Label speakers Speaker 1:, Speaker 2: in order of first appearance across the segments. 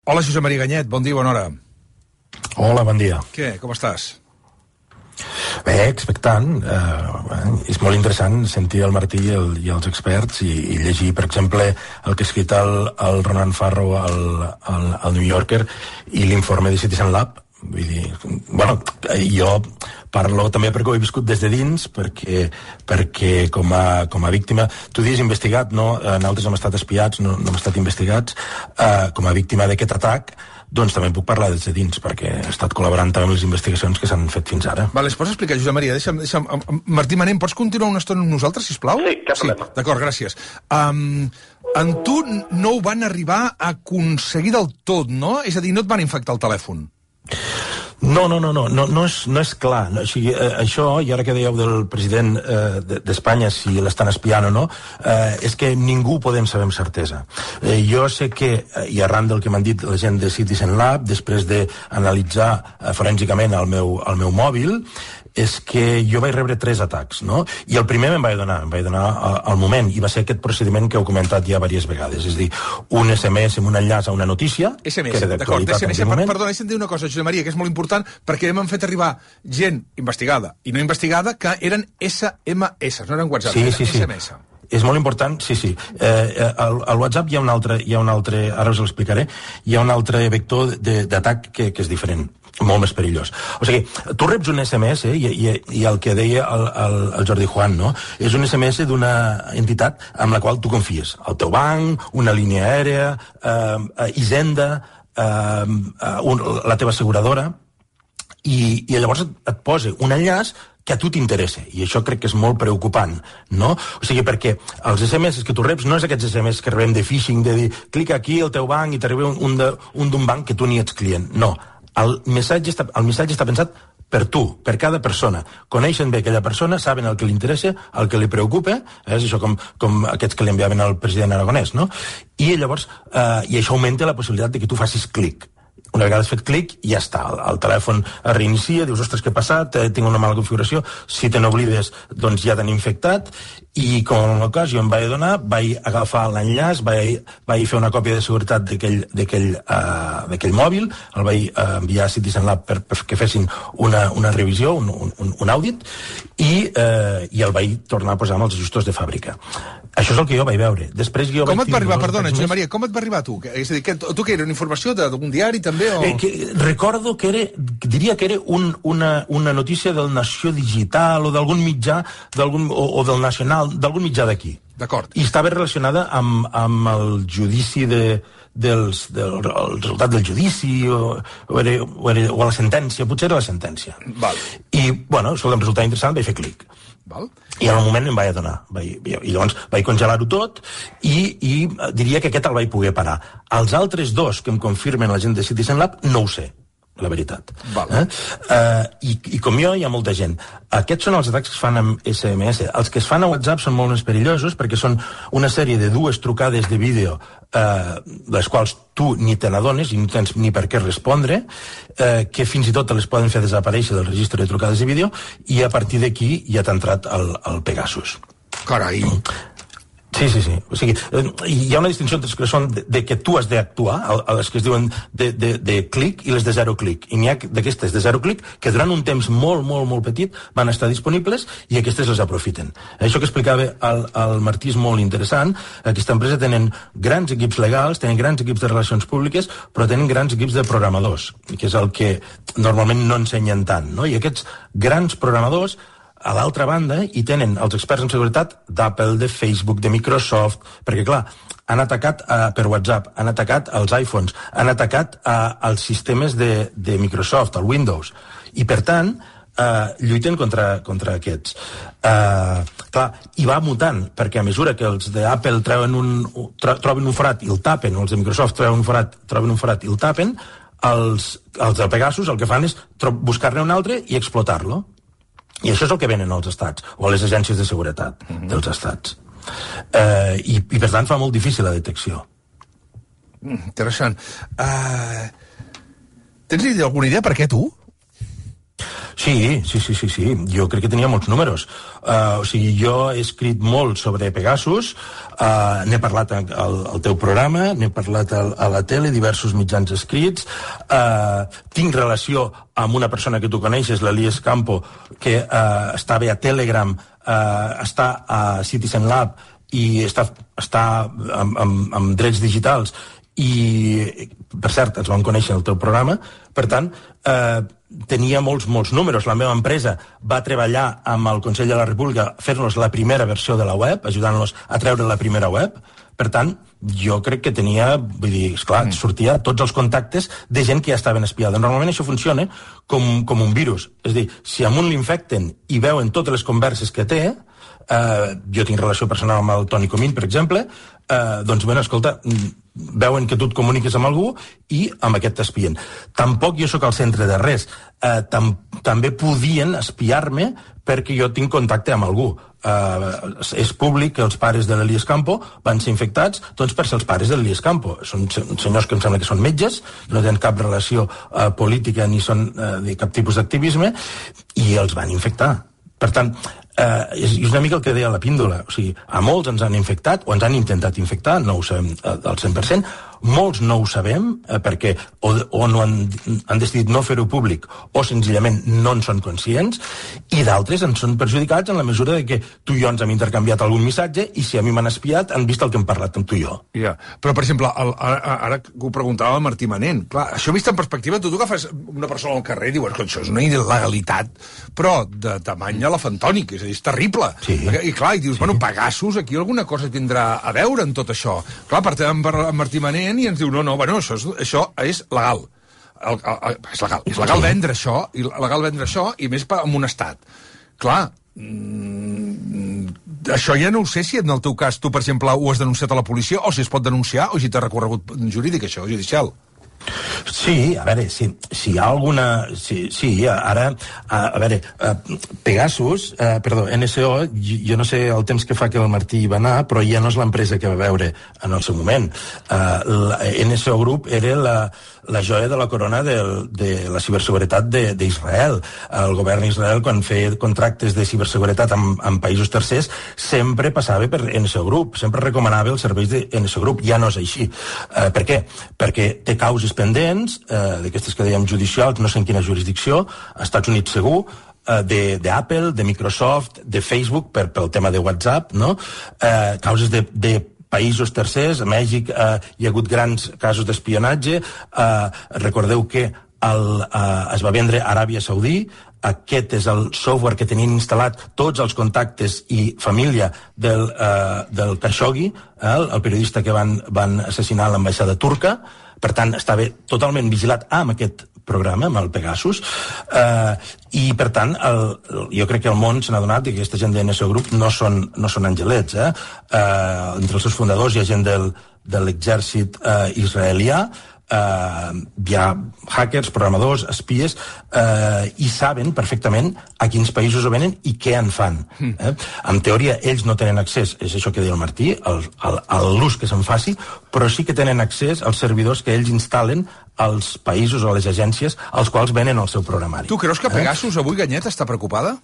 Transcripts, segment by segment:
Speaker 1: Hola, Josep Maria Ganyet, bon dia, bona hora.
Speaker 2: Hola, bon dia.
Speaker 1: Què, com estàs?
Speaker 2: Bé, expectant. És molt interessant sentir el Martí i els experts i llegir, per exemple, el que ha escrit el Ronan Farrow al New Yorker i l'informe de Citizen Lab. Vull dir, bueno, jo parlo també perquè ho he viscut des de dins, perquè com a víctima, tu dius investigat, no? Nosaltres hem estat espiats, no hem estat investigats, com a víctima d'aquest atac, doncs també puc parlar des de dins, perquè he estat col·laborant també amb les investigacions que s'han fet fins ara.
Speaker 1: Vale, es pots explicar, Josep Maria? Deixa'm. Martí Manent, pots continuar una estona amb nosaltres, sisplau?
Speaker 3: Sí, cap problema.
Speaker 1: D'acord, gràcies. En tu no ho van arribar a aconseguir del tot, no? És a dir, no et van infectar el telèfon.
Speaker 2: No és clar. O sigui, això, i ara que dèieu del president d'Espanya, si l'estan espiant o no, és que ningú ho podem saber amb certesa. Jo sé que, i arran del que m'han dit la gent de Citizen Lab, després d'analitzar forènsicament el meu mòbil, és que jo vaig rebre 3 atacs, no? I el primer em vaig donar al moment, i va ser aquest procediment que heu comentat ja diverses vegades, és a dir, un SMS amb un enllaç a una notícia...
Speaker 1: SMS, d'acord, SMS. Perdona, deixa'm dir una cosa, Josep Maria, que és molt important, perquè m'han fet arribar gent investigada i no investigada que eren SMS, no eren WhatsApp, eren SMS.
Speaker 2: És molt important, sí. Al WhatsApp hi ha un altre, ara us l'explicaré, hi ha un altre vector d'atac que és diferent, molt més perillós. O sigui, tu reps un SMS, i el que deia el Jordi Juan, no? És un SMS d'una entitat amb la qual tu confies. El teu banc, una línia aèria, Hisenda, la teva asseguradora, i llavors et posa un enllaç que a tu t'interessa, i això crec que és molt preocupant, no? O sigui, perquè els SMS que tu reps no és aquests SMS que rebem de phishing, de dir, clica aquí al teu banc i t'arriba un d'un banc que tu ni ets client. No, el missatge està pensat per tu, per cada persona. Coneixen bé aquella persona, saben el que li interessa, el que li preocupa, és això com aquests que li enviaven al president Aragonès, no? I llavors, i això augmenta la possibilitat de que tu facis clic. Una vegada has fet clic, ja està, el telèfon es reinicia, dius, ostres, què ha passat, tinc una mala configuració, si te n'oblides, doncs ja t'han infectat, i com en el meu cas, jo em vaig donar, vaig agafar l'enllaç, vaig fer una còpia de seguretat d'aquell mòbil, el vaig enviar a Citizen Lab perquè fessin una revisió, un audit, i el vaig tornar a posar amb els ajustors de fàbrica. Això és el que jo vaig veure. Després jo
Speaker 1: com et va arribar, perdona, Josep Maria, com et va arribar a tu? És a dir, tu que era una informació d'algun diari també?
Speaker 2: Recordo que diria que era una notícia del Nació Digital o d'algun mitjà, o del Nacional, d'algun mitjà d'aquí.
Speaker 1: D'acord.
Speaker 2: I estava relacionada amb el judici el resultat del judici o la sentència, potser era la sentència.
Speaker 1: Val.
Speaker 2: I, bueno, això em resultava interessant, vaig fer clic.
Speaker 1: Val.
Speaker 2: I en un moment em vaig adonar, i llavors vaig congelar-ho tot i diria que aquest el vaig poder parar. Els altres 2 que em confirmen la gent de Citizen Lab no ho sé, la veritat. I com jo hi ha molta gent. Aquests són els atacs que es fan amb SMS. Els que es fan a WhatsApp són molt més perillosos perquè són una sèrie de 2 trucades de vídeo les quals tu ni te n'adones i no tens ni per què respondre, que fins i tot te les poden fer desaparèixer del registre de trucades de vídeo, i a partir d'aquí ja t'ha entrat el Pegasus.
Speaker 1: Carai!
Speaker 2: Sí. O sigui, hi ha una distinció entre les que són de que tu has d'actuar, les que es diuen de clic i les de 0 clic. I n'hi ha d'aquestes de 0 clic que durant un temps molt petit van estar disponibles i aquestes les aprofiten. Això que explicava el Martí és molt interessant. Aquesta empresa tenen grans equips legals, tenen grans equips de relacions públiques, però tenen grans equips de programadors, que és el que normalment no ensenyen tant, no? I aquests grans programadors, a l'altra banda, hi tenen els experts en seguretat d'Apple, de Facebook, de Microsoft, perquè, clar, han atacat per WhatsApp, han atacat els iPhones, han atacat els sistemes de Microsoft, el Windows, i, per tant, lluiten contra aquests. Clar, i va mutant, perquè a mesura que els d'Apple troben un forat i el tapen, o els de Microsoft troben un forat i el tapen, els del Pegasus el que fan és buscar-ne un altre i explotar-lo. I això és el que venen als estats, o a les agències de seguretat dels estats. I per tant fa molt difícil la detecció.
Speaker 1: Interessant. Tens alguna idea per què tu?
Speaker 2: Sí. Jo crec que tenia molts números. O sigui, jo he escrit molt sobre Pegasus, n'he parlat al teu programa, n'he parlat a la tele, diversos mitjans escrits, tinc relació amb una persona que tu coneixes, l'Elies Campo, que està bé a Telegram, està a Citizen Lab i està amb drets digitals, i per cert ens vam conèixer en el teu programa. Per tant, tenia molts números. La meva empresa va treballar amb el Consell de la República a fer-nos la primera versió de la web, ajudant-los a treure la primera web. Per tant, jo crec que tenia, vull dir, esclar, sortia tots els contactes de gent que ja estaven espiada. Normalment això funciona com un virus. És a dir, si a un l'infecten i veuen totes les converses que té, jo tinc relació personal amb el Toni Comín, per exemple, doncs, bueno, escolta, veuen que tu et comuniques amb algú i amb aquest t'espien. Tampoc jo sóc al centre de res. També podien espiar-me perquè jo tinc contacte amb algú. És públic que els pares de l'Elies Campo van ser infectats, doncs per ser els pares de l'Elies Campo. Són senyors que em sembla que són metges, no tenen cap relació política ni són de cap tipus d'activisme, i els van infectar. Per tant, és una mica el que deia la píndola. O sigui, a molts ens han infectat, o ens han intentat infectar, no ho sabem al 100%, molts no ho sabem, perquè o no han decidit no fer-ho públic, o senzillament no en són conscients, i d'altres en són perjudicats en la mesura de que tu i jo ens hem intercanviat algun missatge, i si a mi m'han espiat, han vist el que hem parlat amb tu i jo.
Speaker 1: Ja. Però, per exemple, ara que ho preguntava el Martí Manent, clar, això vist en perspectiva, tu agafes una persona al carrer i dius que això és una il·legalitat, però de tamany elefantònic, és a dir, és terrible.
Speaker 2: Sí.
Speaker 1: I clar, i dius, bueno, Pegasus, aquí alguna cosa tindrà a veure en tot això. Clar, partim amb Martí Manent i ens diu, no, bueno, això és legal. És legal vendre això, i més en un estat. Clar, això ja no ho sé si en el teu cas tu, per exemple, ho has denunciat a la policia, o si es pot denunciar, o si t'ha recorregut jurídic, això, judicial.
Speaker 2: Sí, a veure, si hi ha alguna... Sí, ara... A veure, Pegasus, NSO, jo no sé el temps que fa que el Martí hi va anar, però ja no és l'empresa que va veure en el seu moment. NSO Group era la joia de la corona de la ciberseguretat d'Israel. El govern d'Israel, quan feia contractes de ciberseguretat amb països tercers, sempre passava per NSO Group, sempre recomanava els serveis de NSO Group. Ja no és així. Per què? Perquè té causes pendents, d'aquestes que dèiem judicials, no sé en quina jurisdicció, als Estats Units segur, d'Apple, de Microsoft, de Facebook, pel tema de WhatsApp, no? Causes de països tercers. A Mèxic hi ha hagut grans casos d'espionatge. Recordeu que es va vendre a Aràbia Saudí. Aquest és el software que tenien instal·lat tots els contactes i família del Khashoggi, el periodista que van assassinar a l'ambaixada turca. Per tant, estava totalment vigilat amb aquest programa, amb el Pegasus, i per tant jo crec que el món se n'ha donat que aquesta gent de NSO Group no són angelets. Entre els seus fundadors hi ha gent de l'exèrcit israelià, hi ha hackers, programadors, espies, i saben perfectament a quins països ho venen i què en fan. En teoria, ells no tenen accés, és això que deia el Martí, a l'ús que se'n faci, però sí que tenen accés als servidors que ells instal·len als països o a les agències als quals venen el seu programari.
Speaker 1: Tu creus que Pegasus avui, Ganyet, està preocupada?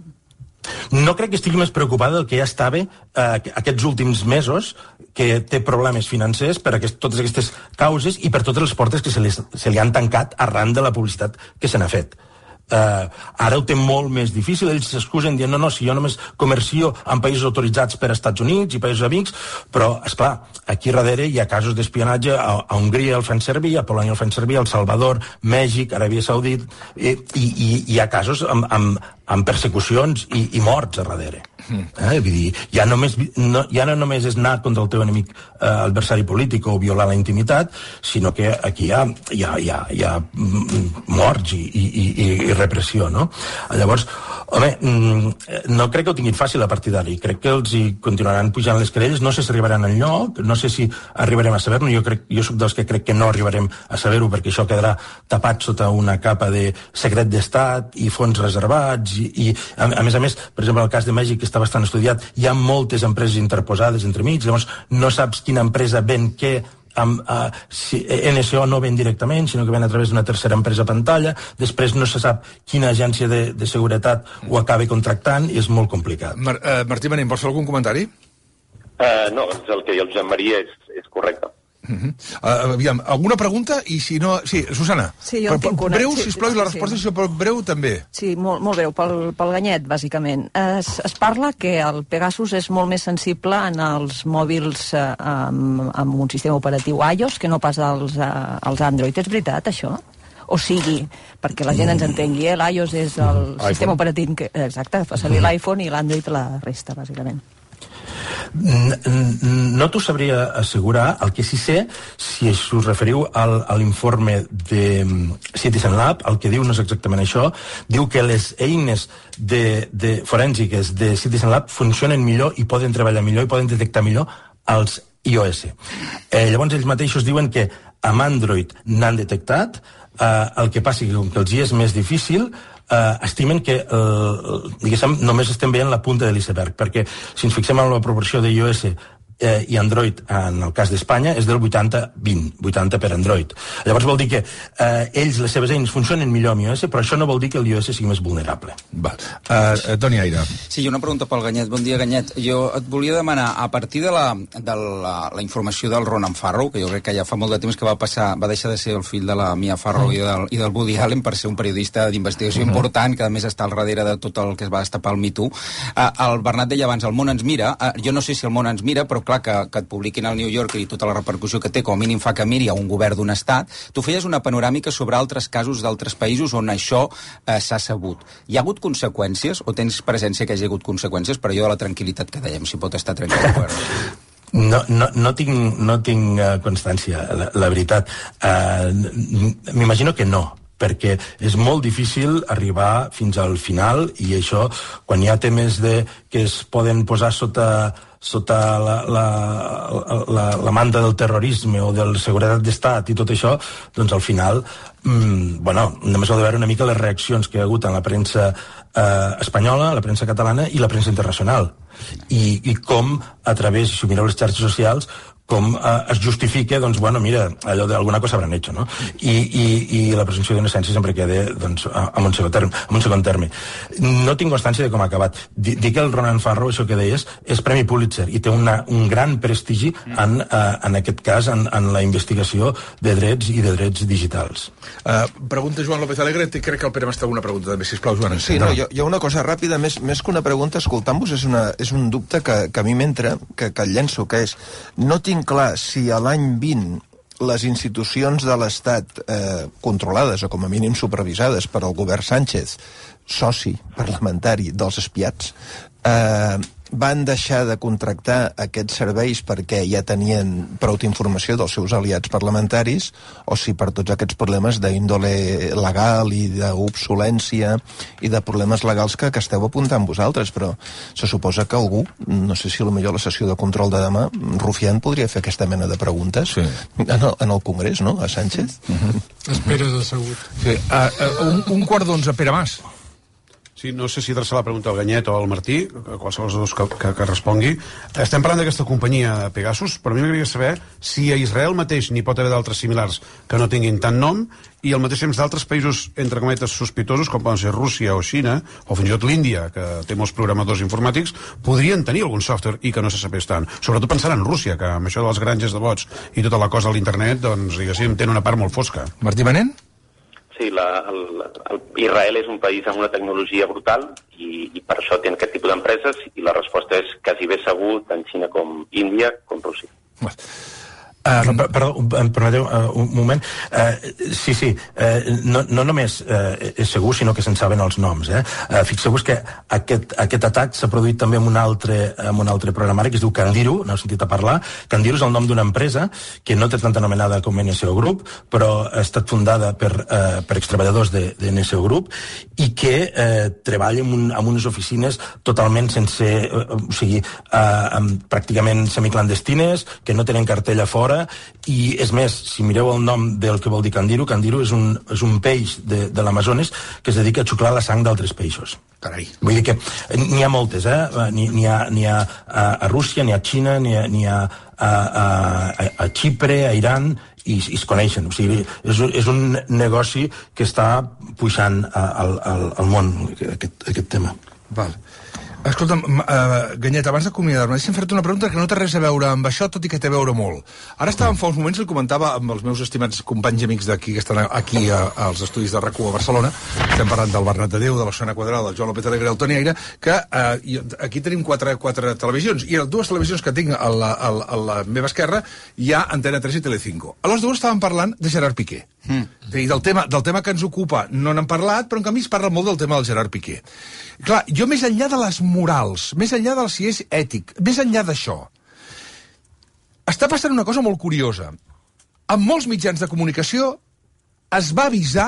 Speaker 2: No crec que estigui més preocupada del que ja estava aquests últims mesos, que té problemes financers per totes aquestes causes i per totes les portes que se li han tancat arran de la publicitat que se n'ha fet. Ara ho té molt més difícil. Ells s'excusen dient, no, si jo només comercio en països autoritzats per Estats Units i països amics, però, esclar, aquí darrere hi ha casos d'espionatge a Hongria el fan servir, a Polònia el fan servir, a El Salvador, Mèxic, Aràbia Saudita, i hi ha casos amb persecucions i morts a darrere. Vull dir, ja no només és anar contra el teu enemic adversari polític o violar la intimitat, sinó que aquí hi ha morts i repressió, no? Llavors, home, no crec que ho tinguin fàcil a partir d'ara, crec que els hi continuaran pujant les querelles, no sé si arribaran enlloc, no sé si arribarem a saber-ho, jo soc dels que crec que no arribarem a saber-ho, perquè això quedarà tapat sota una capa de secret d'estat i fons reservats, i a més, per exemple, el cas de Mèxic, que està bastant estudiat, hi ha moltes empreses interposades entremig, llavors no saps quina empresa ven què si NSO no ven directament, sinó que ven a través d'una tercera empresa pantalla, després no se sap quina agència de seguretat ho acaba contractant i és molt complicat.
Speaker 1: Martí Manent, vols fer algun comentari?
Speaker 3: No, el que diu el Joan Maria és correcte.
Speaker 1: Aviam, alguna pregunta? I si no... Sí, Susana.
Speaker 4: Sí, jo en tinc una.
Speaker 1: Breu, sisplau, i la resposta, si pot breu, també.
Speaker 4: Sí, molt breu, pel Ganyet, bàsicament. Es parla que el Pegasus és molt més sensible en els mòbils amb un sistema operatiu iOS que no pas als Android. És veritat, això? O sigui, perquè la gent ens entengui, l'iOS és el sistema operatiu que... Exacte, fa servir l'iPhone i l'Android la resta, bàsicament.
Speaker 2: No t'ho sabria assegurar. El que sí sé, si us referiu a l'informe de Citizen Lab, el que diu no és exactament això, diu que les eines de forènsiques de Citizen Lab funcionen millor i poden treballar millor i poden detectar millor els iOS. Llavors ells mateixos diuen que amb Android n'han detectat, el que passa que com que els hi és més difícil, estimen que diguéssim, només estem veient la punta de l'iceberg, perquè si ens fixem en la proporció de iOS i Android, en el cas d'Espanya, és del 80-20, 80 per Android. Llavors vol dir que ells, les seves eines, funcionen millor amb iOS, però això no vol dir que el iOS sigui més vulnerable.
Speaker 1: Toni Aire.
Speaker 5: Sí, una pregunta pel Ganyet. Bon dia, Ganyet. Jo et volia demanar, a partir de la informació del Ronan Farrow, que jo crec que ja fa molt de temps que va deixar de ser el fill de la Mia Farrow i del Woody Allen per ser un periodista d'investigació important, que a més està al darrere de tot el que es va destapar al Me Too. El Bernat deia abans, el món ens mira. Jo no sé si el món ens mira, però clar, que et publiquin al New Yorker i tota la repercussió que té, com a mínim fa que miri a un govern d'un estat. Tu feies una panoràmica sobre altres casos d'altres països on això s'ha sabut. Hi ha hagut conseqüències, o tens presència que hi hagi hagut conseqüències per allò de la tranquil·litat que dèiem, si pot estar tranquil?
Speaker 2: No tinc constància, la veritat. M'imagino que no, perquè és molt difícil arribar fins al final, i això, quan hi ha temes que es poden posar sota la manta del terrorisme o de la seguretat d'estat i tot això, doncs al final només heu de veure una mica les reaccions que hi ha hagut en la premsa espanyola, la premsa catalana i la premsa internacional, i com a través, si ho mireu les xarxes socials, com es justifica, doncs, mira, allò d'alguna cosa hauran hecho, no? I la presumpció d'innocència sempre queda, doncs, en un segon terme. No tinc constància de com ha acabat. Dic que el Ronan Farrow, això que deies, és Premi Pulitzer i té un gran prestigi en aquest cas, en la investigació de drets i de drets digitals.
Speaker 1: Pregunta Joan López Alegre, crec que el Pere m'està alguna pregunta també, sisplau, Joan.
Speaker 6: Sí, no, hi ha una cosa ràpida, més que una pregunta, escoltant-vos, és un dubte que a mi m'entra, que el llenço, que és, no tinc clar si a l'any 20 les institucions de l'Estat controlades o com a mínim supervisades per al govern Sánchez, soci parlamentari dels espiats, van deixar de contractar aquests serveis perquè ja tenien prou d'informació dels seus aliats parlamentaris, o si per tots aquests problemes d'índole legal i d'obsolència i de problemes legals que esteu apuntant vosaltres. Però se suposa que algú, no sé si potser la sessió de control de demà, Rufián podria fer aquesta mena de preguntes en el Congrés, no?, a Sánchez.
Speaker 7: Espera decebut.
Speaker 1: Sí. Un quart d'11, Pere Mas.
Speaker 7: Sí, no sé si adreçar la pregunta al Ganyet o al Martí, a qualsevol dels dos que respongui. Estem parlant d'aquesta companyia Pegasus, però a mi m'agradaria saber si a Israel mateix n'hi pot haver d'altres similars que no tinguin tant nom, i al mateix temps d'altres països, entre cometes, sospitosos, com poden ser Rússia o Xina, o fins i tot l'Índia, que té molts programadors informàtics, podrien tenir algun software i que no se sapés tant. Sobretot pensant en Rússia, que amb això de les granges de bots i tota la cosa a l'internet, doncs, diguéssim, té una part molt fosca.
Speaker 1: Martí Manent?
Speaker 3: Sí, Israel és un país amb una tecnologia brutal i per això té aquest tipus d'empreses, i la resposta és quasi bé segur tant Xina com Índia com Rússia.
Speaker 2: Perdó, permeteu un moment. Sí, no només és segur, sinó que se'n saben els noms. Fixeu-vos que aquest atac s'ha produït també amb un altre programari que es diu Candiru, n'heu sentit a parlar. Candiru és el nom d'una empresa que no té tanta anomenada com NSO Group, però ha estat fundada per extreballadors de NSO Group i que treballa en unes oficines totalment sense, o sigui, pràcticament semiclandestines, que no tenen cartell a fora, fora, i és més, si mireu el nom del que vol dir candiru, candiru és un peix de l'Amazones que es dedica a xuclar la sang d'altres peixos.
Speaker 1: Carai.
Speaker 2: Vull dir que n'hi ha moltes, n'hi ha a Rússia, n'hi ha a Xina, n'hi ha a Xipre, a Iran, i es coneixen. O sigui, és un negoci que està puixant al món, aquest tema.
Speaker 1: Val. Escolta'm, Ganyet, abans d'acomiadar-me, deixa'm fer-te una pregunta que no té res a veure amb això, tot i que té a veure molt. Ara estàvem fa uns moments, el comentava amb els meus estimats companys i amics d'aquí, que estan aquí als estudis de RAC1 a Barcelona, estem parlant del Bernat de Déu, de l'Ossana Quadrada, del Joan López Alegre i el Toni Aire, que aquí tenim quatre televisions, i les dues televisions que tinc a la meva esquerra hi ha Antena 3 i Telecinco. A les dues estàvem parlant de Gerard Piqué. Del tema que ens ocupa no n'han parlat, però en canvi es parla molt del tema del Gerard Piqué. Clar, jo més enllà de les morals, més enllà del si és ètic, més enllà d'això, està passant una cosa molt curiosa. En molts mitjans de comunicació es va avisar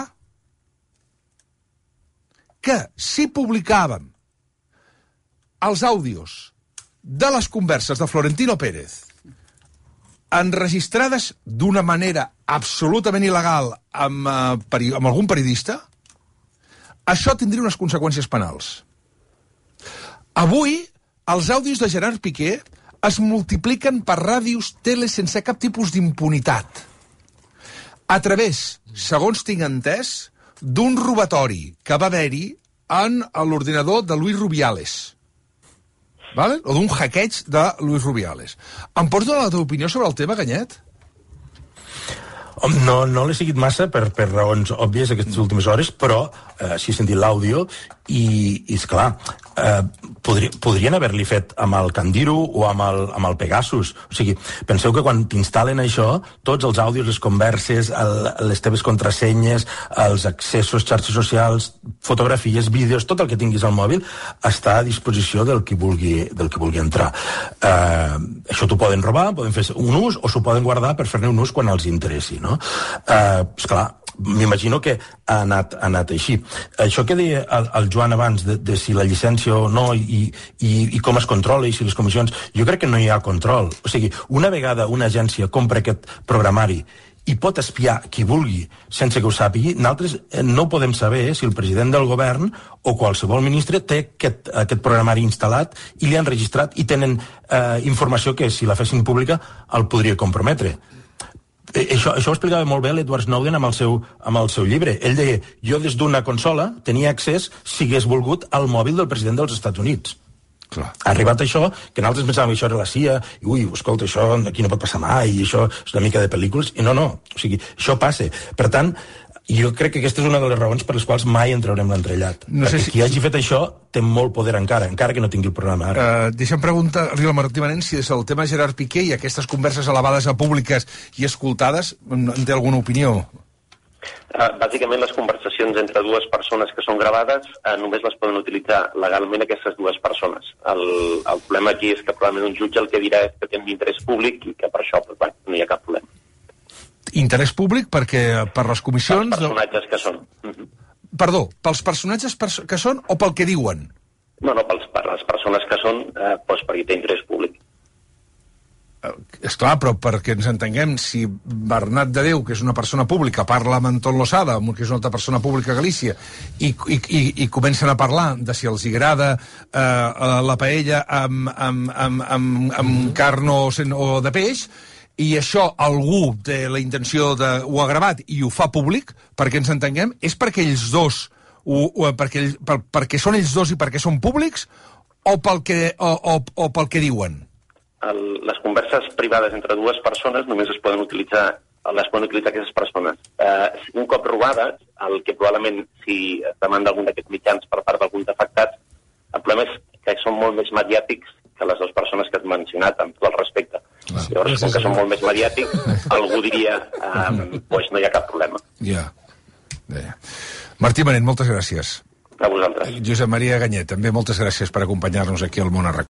Speaker 1: que si publicàvem els àudios de les converses de Florentino Pérez enregistrades d'una manera absolutament il·legal amb algun periodista, això tindria unes conseqüències penals. Avui, els àudios de Gerard Piqué es multipliquen per ràdios, teles, sense cap tipus d'impunitat. A través, segons tinc entès, d'un robatori que va haver-hi en l'ordinador de Luis Rubiales. Vale? O d'un hackeig de Luis Rubiales. Em pots donar la teva opinió sobre el tema, Ganyet?
Speaker 2: No l'he seguit massa per raons òbvies aquestes últimes hores, però sí he sentit l'àudio i esclar, podrien haver-li fet amb el Candiru o amb el Pegasus. O sigui, penseu que quan t'instal·len això, tots els àudios, les converses, les teves contrasenyes, els accessos, xarxes socials, fotografies, vídeos, tot el que tinguis al mòbil està a disposició del qui vulgui entrar. Això t'ho poden robar, poden fer un ús o s'ho poden guardar per fer-ne un ús quan els interessi, no? Esclar, m'imagino que ha anat així. Això que deia el Joan abans de si la llicència o no i com es controla i si les comissions, jo crec que no hi ha control. O sigui, una vegada una agència compra aquest programari i pot espiar qui vulgui sense que ho sàpigui, nosaltres no podem saber si el president del govern o qualsevol ministre té aquest programari instal·lat i li han registrat i tenen informació que si la fessin pública el podria comprometre. Això ho explicava molt bé l'Edward Snowden amb el seu llibre. Ell deia, jo des d'una consola tenia accés, si hagués volgut, al mòbil del president dels Estats Units. Clar. Ha arribat això, que nosaltres pensàvem que això era la CIA, i ui, escolta, això aquí no pot passar mai, i això és una mica de pel·lícules, i no, o sigui, això passa. Per tant, jo crec que aquesta és una de les raons per les quals mai en traurem l'entrellat. No sé qui hagi fet això té molt poder encara que no tingui el programa ara.
Speaker 1: Deixa'm preguntar-li al Martí Manent si és el tema Gerard Piqué i aquestes converses elevades a públiques i escoltades en té alguna opinió.
Speaker 3: Bàsicament, les conversacions entre dues persones que són gravades només les poden utilitzar legalment aquestes dues persones. El problema aquí és que probablement un jutge el que dirà és que té un interès públic i que per això no hi ha cap problema.
Speaker 1: Interès públic perquè per les comissions...
Speaker 3: Pels personatges que són.
Speaker 1: Perdó, pels personatges que són o pel que diuen?
Speaker 3: No, per les persones que són, perquè té interès públic.
Speaker 1: Esclar, però perquè ens entenguem, si Bernat de Déu, que és una persona pública, parla amb Anton Losada, que és una altra persona pública a Galícia, i comencen a parlar de si els agrada la paella amb carn o de peix, i això algú té la intenció ho ha gravat i ho fa públic, perquè ens entenguem, és perquè ells dos, perquè són ells dos i perquè són públics, o pel que diuen?
Speaker 3: Les converses privades entre dues persones només les poden utilitzar aquestes persones. Un cop robades, el que probablement, si es demanda algun d'aquests mitjans per part d'alguns afectats, el problema és que són molt més mediàtics que les dues persones que has mencionat, amb tot el respecte. Llavors, com que són molt més mediàtics, algú diria no hi ha cap problema.
Speaker 1: Ja. Martí Manent, moltes gràcies.
Speaker 3: A vosaltres.
Speaker 1: Josep Maria Ganyet, també moltes gràcies per acompanyar-nos aquí al Món a RAC.